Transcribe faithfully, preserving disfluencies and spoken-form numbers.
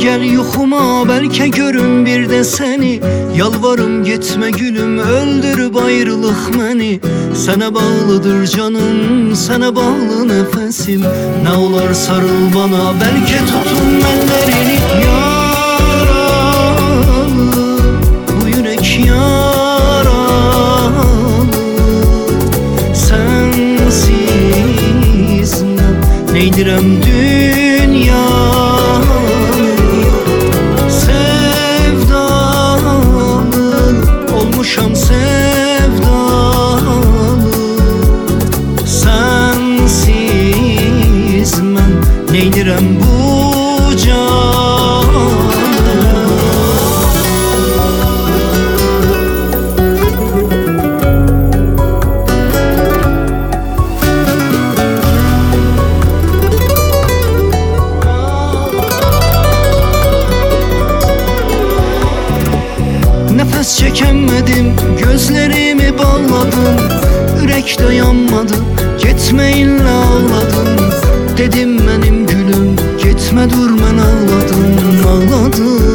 gel yuxuma, belki görüm bir de seni. Yalvarım gitme gülüm, öldürüp ayrılıq məni. Sana bağlıdır canım, sana bağlı nefesim. Ne olar sarıl bana, belki tutun ellerini. Yaralı, bu yürek yaralı. Sensiz ben neydirem dünya. Olmuşam sevdalı, sensiz mən neydirəm bu canı. Nefes çekemedim, gözlerimi bağladım. Ürek dayanmadı, gitmeyinle ağladım. Dedim benim gülüm, gitme dur, ben ağladım, ağladım.